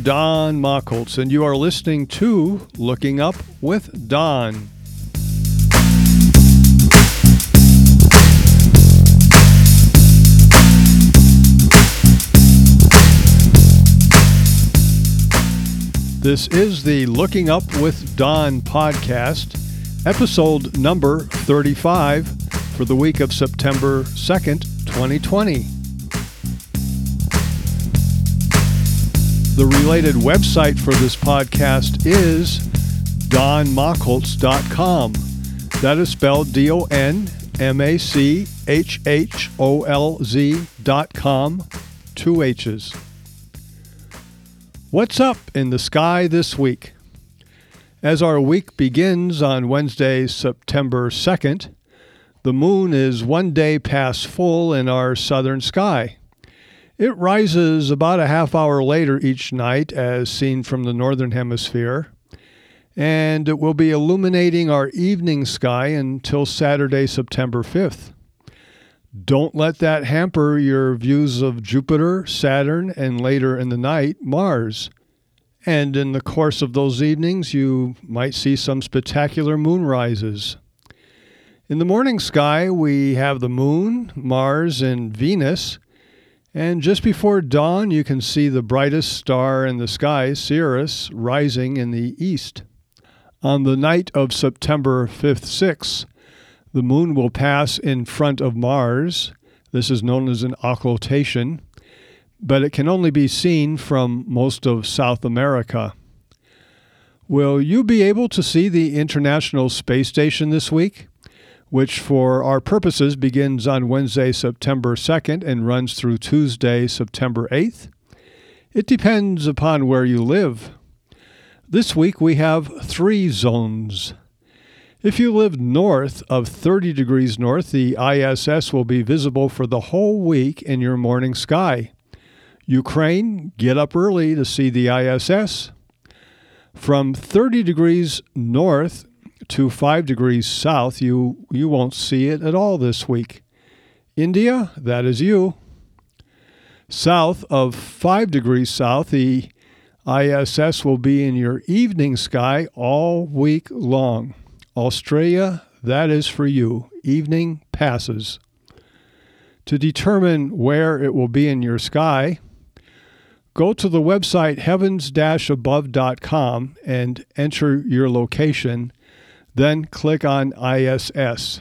Don Machholz, and you are listening to Looking Up with Don. This is the Looking Up with Don podcast, episode number 35 for the week of September 2nd, 2020. The related website for this podcast is donmachholz.com. That is spelled DONMACHHOLZ.com, 2 H's. What's up in the sky this week? As our week begins on Wednesday, September 2nd, the moon is 1 day past full in our southern sky. It rises about a half hour later each night as seen from the northern hemisphere, and it will be illuminating our evening sky until Saturday, September 5th. Don't let that hamper your views of Jupiter, Saturn, and later in the night, Mars. And in the course of those evenings, you might see some spectacular moonrises. In the morning sky, we have the moon, Mars, and Venus. And just before dawn, you can see the brightest star in the sky, Sirius, rising in the east. On the night of September 5th, 6th, the moon will pass in front of Mars. This is known as an occultation, but it can only be seen from most of South America. Will you be able to see the International Space Station this week, which for our purposes begins on Wednesday, September 2nd and runs through Tuesday, September 8th? It depends upon where you live. This week we have 3 zones. If you live north of 30 degrees north, the ISS will be visible for the whole week in your morning sky. Ukraine, get up early to see the ISS. From 30 degrees north to 5 degrees south, you won't see it at all this week. India, that is you. South of 5 degrees south, the ISS will be in your evening sky all week long. Australia, that is for you. Evening passes. To determine where it will be in your sky, go to the website heavens-above.com and enter your location. Then click on ISS.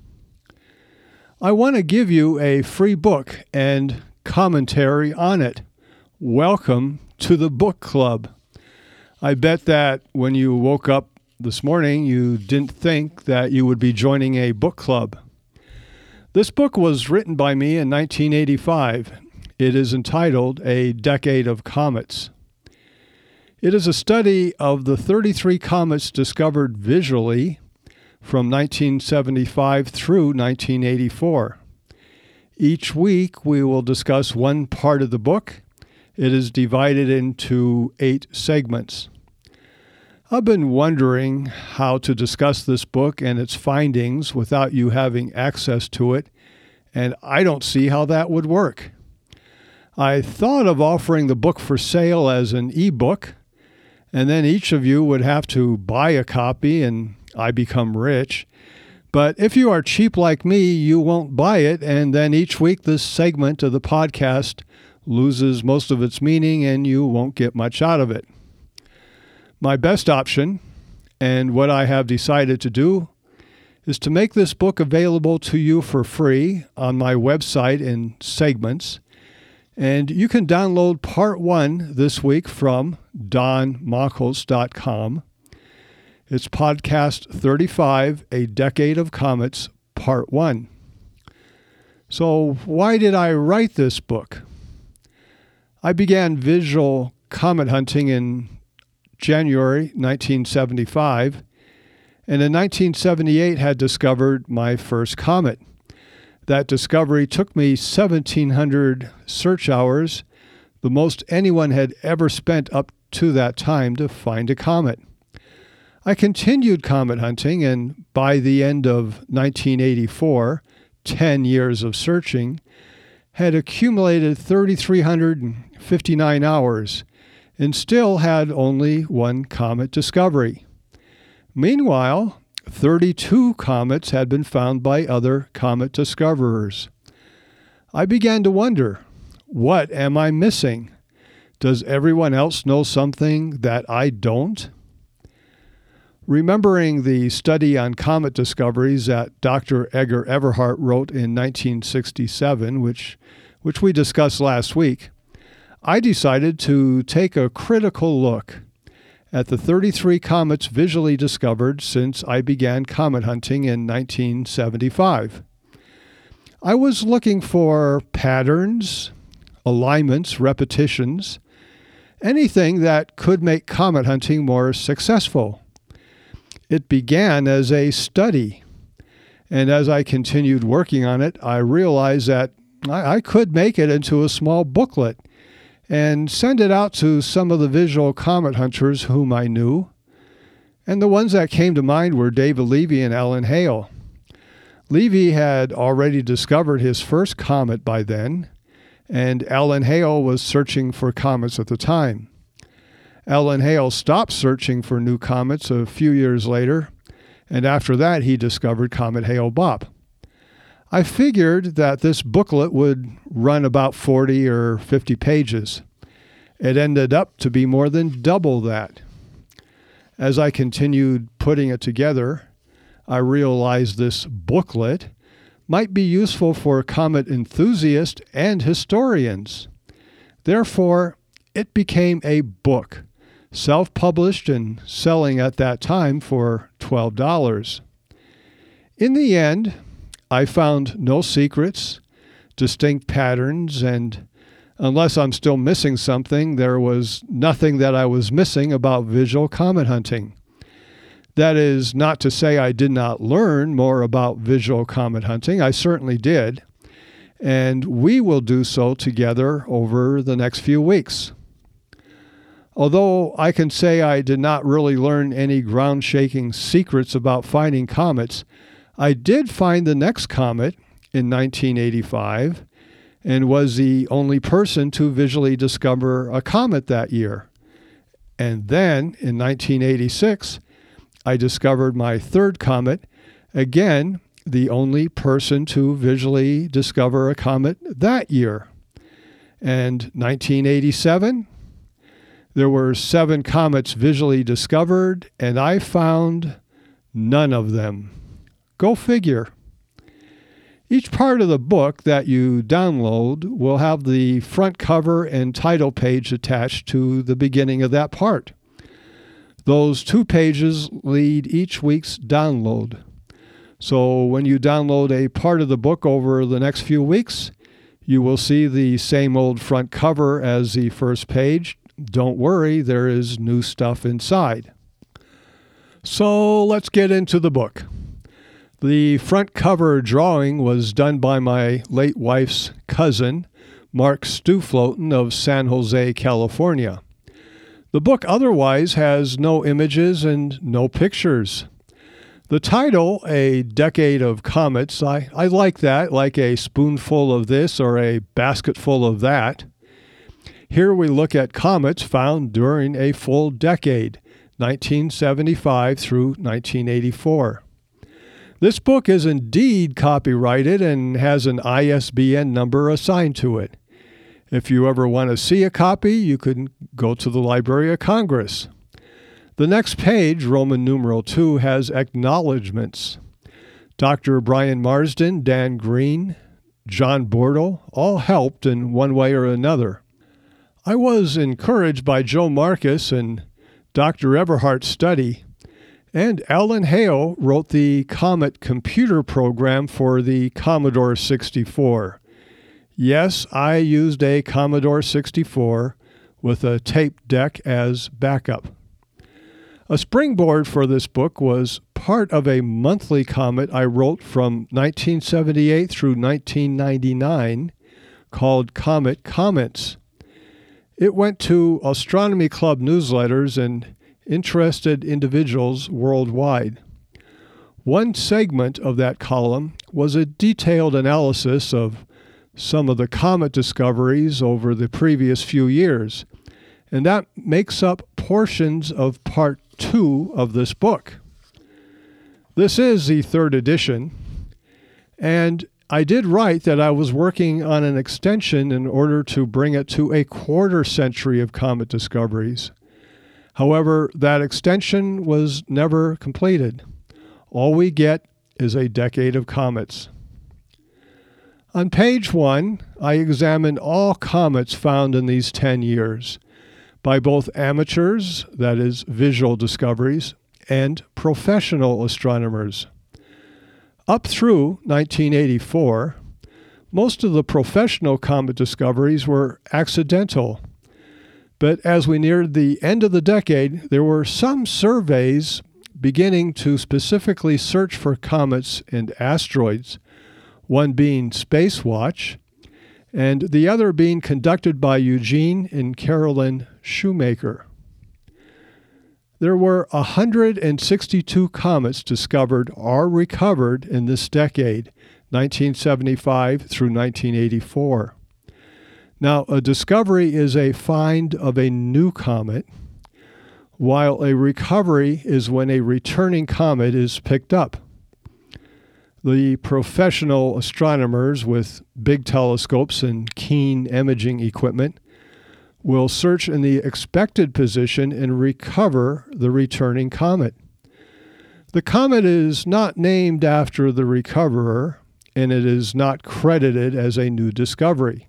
I want to give you a free book and commentary on it. Welcome to the book club. I bet that when you woke up this morning, you didn't think that you would be joining a book club. This book was written by me in 1985. It is entitled A Decade of Comets. It is a study of the 33 comets discovered visually from 1975 through 1984. Each week we will discuss one part of the book. It is divided into 8 segments. I've been wondering how to discuss this book and its findings without you having access to it, and I don't see how that would work. I thought of offering the book for sale as an e-book, and then each of you would have to buy a copy and I become rich. But if you are cheap like me, you won't buy it, and then each week this segment of the podcast loses most of its meaning and you won't get much out of it. My best option, and what I have decided to do, is to make this book available to you for free on my website in segments. And you can download part 1 this week from donmachholz.com. It's podcast 35, A Decade of Comets, part 1. So why did I write this book? I began visual comet hunting in January 1975, and in 1978 had discovered my first comet. That discovery took me 1,700 search hours, the most anyone had ever spent up to that time to find a comet. I continued comet hunting, and by the end of 1984, 10 years of searching, had accumulated 3,359 hours, and still had only one comet discovery. Meanwhile, 32 comets had been found by other comet discoverers. I began to wonder, what am I missing? Does everyone else know something that I don't? Remembering the study on comet discoveries that Dr. Edgar Everhart wrote in 1967, which we discussed last week, I decided to take a critical look at the 33 comets visually discovered since I began comet hunting in 1975. I was looking for patterns, alignments, repetitions, anything that could make comet hunting more successful. It began as a study, and as I continued working on it, I realized that I could make it into a small booklet and send it out to some of the visual comet hunters whom I knew. And the ones that came to mind were David Levy and Alan Hale. Levy had already discovered his first comet by then, and Alan Hale was searching for comets at the time. Alan Hale stopped searching for new comets a few years later, and after that he discovered Comet Hale-Bopp. I figured that this booklet would run about 40 or 50 pages. It ended up to be more than double that. As I continued putting it together, I realized this booklet might be useful for comet enthusiasts and historians. Therefore, it became a book, self-published and selling at that time for $12. In the end, I found no secrets, distinct patterns, and unless I'm still missing something, there was nothing that I was missing about visual comet hunting. That is not to say I did not learn more about visual comet hunting. I certainly did, and we will do so together over the next few weeks. Although I can say I did not really learn any ground-shaking secrets about finding comets, I did find the next comet in 1985 and was the only person to visually discover a comet that year. And then in 1986, I discovered my third comet, again, the only person to visually discover a comet that year. And 1987, there were 7 comets visually discovered, and I found none of them. Go figure. Each part of the book that you download will have the front cover and title page attached to the beginning of that part. Those 2 pages lead each week's download. So when you download a part of the book over the next few weeks, you will see the same old front cover as the first page. Don't worry, there is new stuff inside. So let's get into the book. The front cover drawing was done by my late wife's cousin, Mark Stufloten of San Jose, California. The book otherwise has no images and no pictures. The title, A Decade of Comets, I like that, like a spoonful of this or a basketful of that. Here we look at comets found during a full decade, 1975 through 1984. This book is indeed copyrighted and has an ISBN number assigned to it. If you ever want to see a copy, you can go to the Library of Congress. The next page, Roman numeral 2, has acknowledgments. Dr. Brian Marsden, Dan Green, John Bortle all helped in one way or another. I was encouraged by Joe Marcus and Dr. Everhart's study, and Alan Hale wrote the Comet computer program for the Commodore 64. Yes, I used a Commodore 64 with a tape deck as backup. A springboard for this book was part of a monthly comet I wrote from 1978 through 1999 called Comet Comments. It went to Astronomy Club newsletters and interested individuals worldwide. One segment of that column was a detailed analysis of some of the comet discoveries over the previous few years, and that makes up portions of part 2 of this book. This is the 3rd edition, and I did write that I was working on an extension in order to bring it to a quarter century of comet discoveries. However, that extension was never completed. All we get is a decade of comets. On page 1, I examined all comets found in these 10 years by both amateurs, that is, visual discoveries, and professional astronomers. Up through 1984, most of the professional comet discoveries were accidental. But as we neared the end of the decade, there were some surveys beginning to specifically search for comets and asteroids, one being Spacewatch, and the other being conducted by Eugene and Carolyn Shoemaker. There were 162 comets discovered or recovered in this decade, 1975 through 1984. Now, a discovery is a find of a new comet, while a recovery is when a returning comet is picked up. The professional astronomers with big telescopes and keen imaging equipment will search in the expected position and recover the returning comet. The comet is not named after the recoverer, and it is not credited as a new discovery.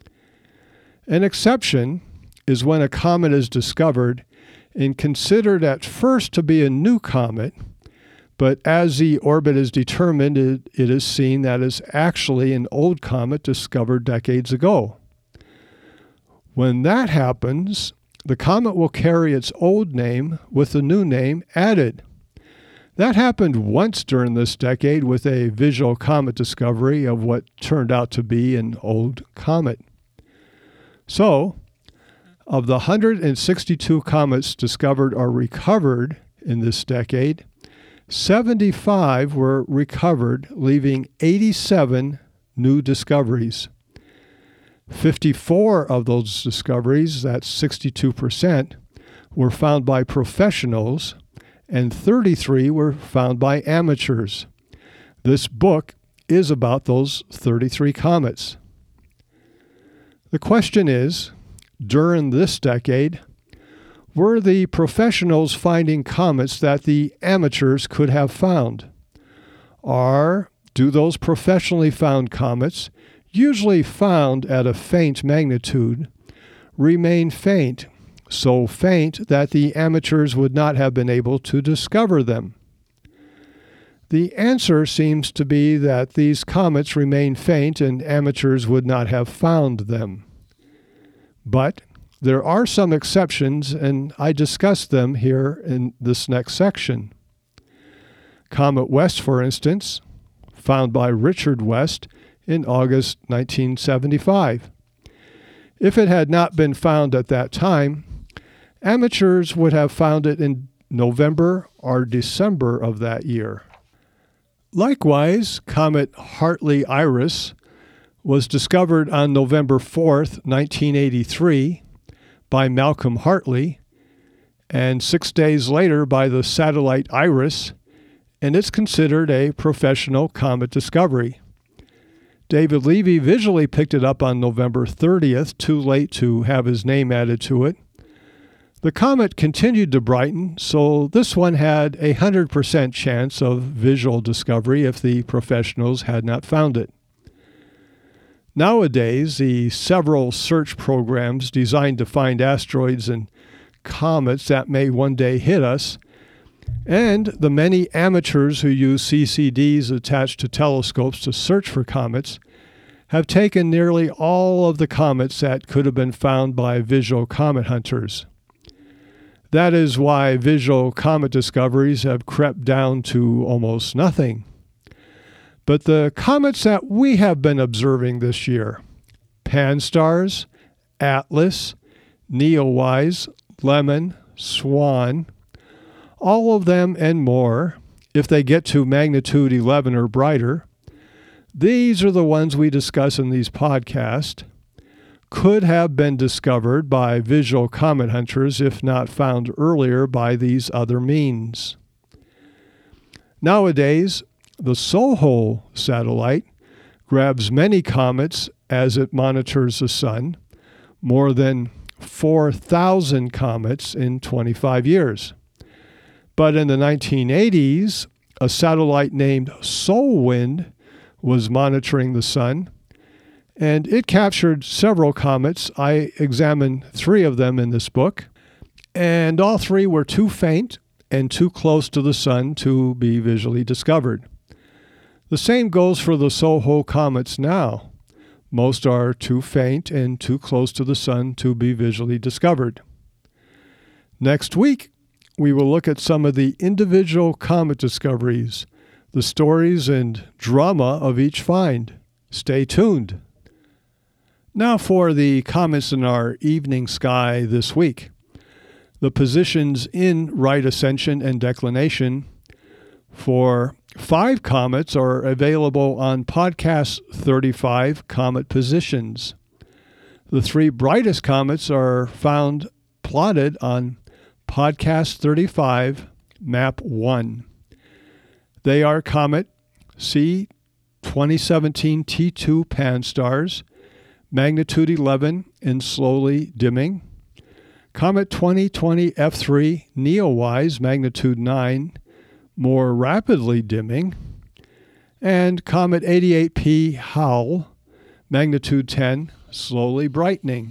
An exception is when a comet is discovered and considered at first to be a new comet, but as the orbit is determined, it is seen that it's actually an old comet discovered decades ago. When that happens, the comet will carry its old name with the new name added. That happened once during this decade with a visual comet discovery of what turned out to be an old comet. So, of the 162 comets discovered or recovered in this decade, 75 were recovered, leaving 87 new discoveries. 54 of those discoveries, that's 62%, were found by professionals, and 33 were found by amateurs. This book is about those 33 comets. The question is, during this decade, were the professionals finding comets that the amateurs could have found? Or do those professionally found comets, usually found at a faint magnitude, remain faint, so faint that the amateurs would not have been able to discover them? The answer seems to be that these comets remain faint and amateurs would not have found them. But there are some exceptions, and I discuss them here in this next section. Comet West, for instance, found by Richard West in August 1975. If it had not been found at that time, amateurs would have found it in November or December of that year. Likewise, Comet Hartley-Iris was discovered on November 4th, 1983, by Malcolm Hartley, and 6 days later by the satellite IRIS, and it's considered a professional comet discovery. David Levy visually picked it up on November 30th, too late to have his name added to it. The comet continued to brighten, so this one had a 100% chance of visual discovery if the professionals had not found it. Nowadays, the several search programs designed to find asteroids and comets that may one day hit us, and the many amateurs who use CCDs attached to telescopes to search for comets have taken nearly all of the comets that could have been found by visual comet hunters. That is why visual comet discoveries have crept down to almost nothing. But the comets that we have been observing this year, Pan-STARRS, Atlas, Neowise, Lemon, Swan, all of them and more, if they get to magnitude 11 or brighter, these are the ones we discuss in these podcasts, could have been discovered by visual comet hunters if not found earlier by these other means. Nowadays, the SOHO satellite grabs many comets as it monitors the sun, more than 4,000 comets in 25 years. But in the 1980s, a satellite named SOLWIND was monitoring the sun, and it captured several comets. I examined 3 of them in this book, and all 3 were too faint and too close to the sun to be visually discovered. The same goes for the SOHO comets now. Most are too faint and too close to the sun to be visually discovered. Next week, we will look at some of the individual comet discoveries, the stories and drama of each find. Stay tuned. Now for the comets in our evening sky this week. The positions in right ascension and declination for 5 comets are available on Podcast 35, Comet Positions. The 3 brightest comets are found plotted on Podcast 35, Map 1. They are Comet C 2017 T2 Pan-STARRS, magnitude 11 and slowly dimming. Comet 2020 F3 Neowise, magnitude 9, more rapidly dimming. And Comet 88P Howell, magnitude 10, slowly brightening.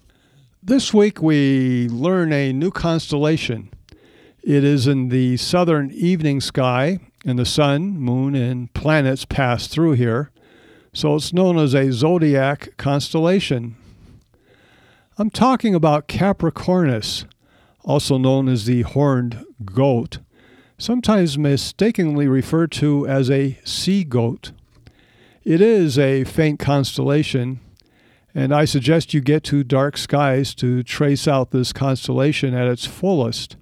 This week we learn a new constellation. It is in the southern evening sky, and the sun, moon, and planets pass through here, so it's known as a zodiac constellation. I'm talking about Capricornus, also known as the horned goat, sometimes mistakenly referred to as a sea goat. It is a faint constellation, and I suggest you get to dark skies to trace out this constellation at its fullest.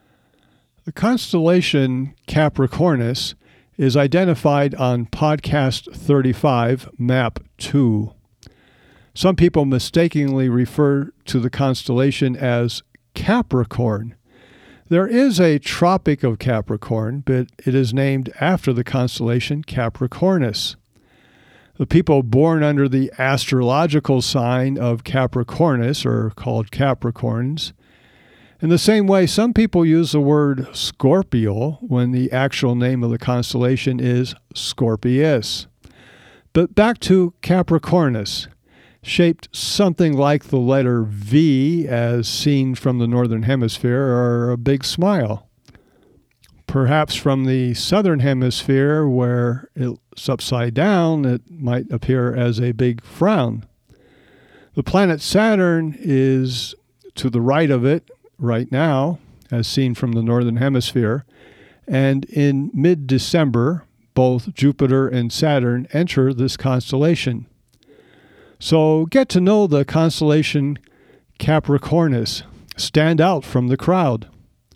The constellation Capricornus is identified on Podcast 35, Map 2. Some people mistakenly refer to the constellation as Capricorn. There is a Tropic of Capricorn, but it is named after the constellation Capricornus. The people born under the astrological sign of Capricornus are called Capricorns. In the same way, some people use the word Scorpio when the actual name of the constellation is Scorpius. But back to Capricornus, shaped something like the letter V as seen from the northern hemisphere, or a big smile. Perhaps from the southern hemisphere, where it's upside down, it might appear as a big frown. The planet Saturn is to the right of it right now, as seen from the northern hemisphere, and in mid-December, both Jupiter and Saturn enter this constellation. So get to know the constellation Capricornus. Stand out from the crowd.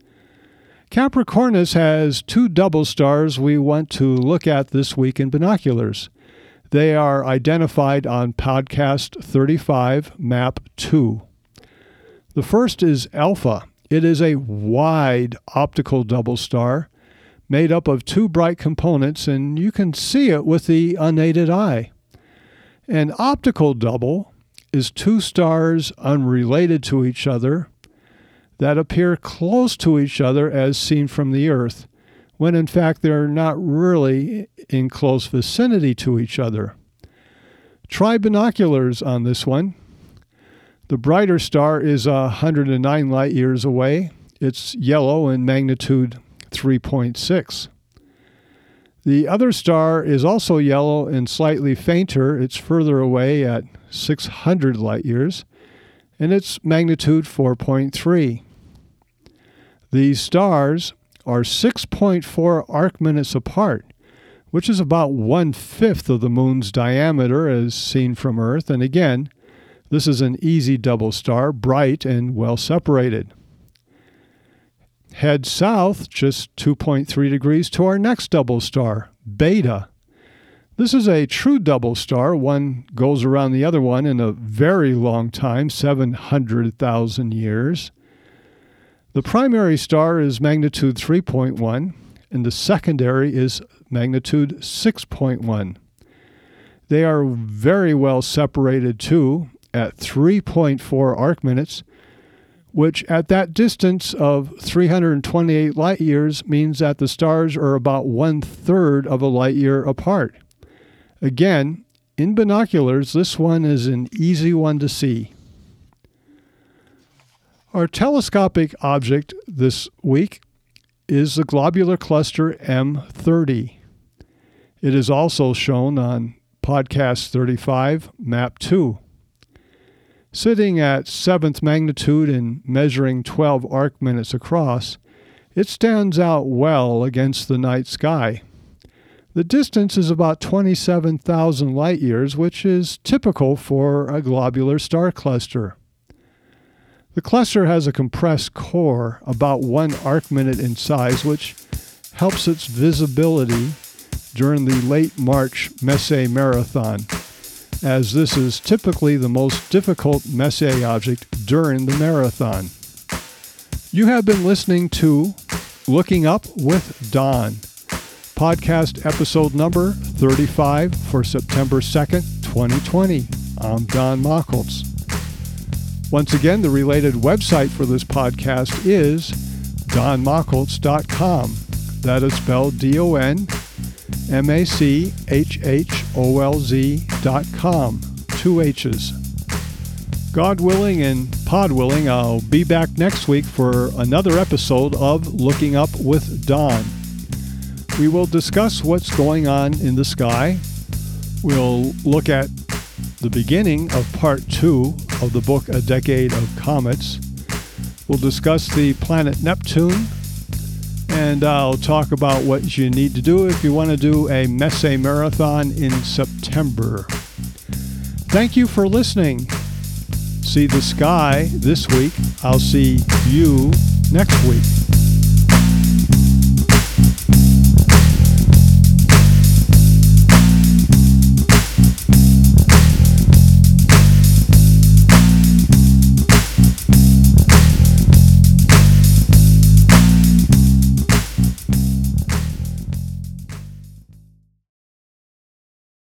Capricornus has 2 double stars we want to look at this week in binoculars. They are identified on Podcast 35, Map 2. The first is Alpha. It is a wide optical double star made up of 2 bright components, and you can see it with the unaided eye. An optical double is 2 stars unrelated to each other that appear close to each other as seen from the Earth, when in fact they're not really in close vicinity to each other. Try binoculars on this one. The brighter star is 109 light years away. It's yellow and magnitude 3.6. The other star is also yellow and slightly fainter. It's further away at 600 light years, and its magnitude 4.3. These stars are 6.4 arc minutes apart, which is about 1/5 of the moon's diameter as seen from Earth. And again, this is an easy double star, bright and well separated. Head south just 2.3 degrees to our next double star, Beta. This is a true double star. One goes around the other one in a very long time, 700,000 years. The primary star is magnitude 3.1, and the secondary is magnitude 6.1. They are very well separated too at 3.4 arc minutes, which at that distance of 328 light years means that the stars are about 1/3 of a light year apart. Again, in binoculars, this one is an easy one to see. Our telescopic object this week is the globular cluster M30. It is also shown on podcast 35, map 2. Sitting at 7th magnitude and measuring 12 arc minutes across, it stands out well against the night sky. The distance is about 27,000 light years, which is typical for a globular star cluster. The cluster has a compressed core about 1 arc minute in size, which helps its visibility during the late March Messier Marathon, as this is typically the most difficult Messier object during the marathon. You have been listening to Looking Up with Don, podcast episode number 35 for September 2nd, 2020. I'm Don Machholz. Once again, the related website for this podcast is donmachholz.com. That is spelled DonMachholz.com. 2 H's. God willing and pod willing, I'll be back next week for another episode of Looking Up with Don. We will discuss what's going on in the sky. We'll look at the beginning of part 2 of the book A Decade of Comets. We'll discuss the planet Neptune, and I'll talk about what you need to do if you want to do a Messier Marathon in September. Thank you for listening. See the sky this week. I'll see you next week.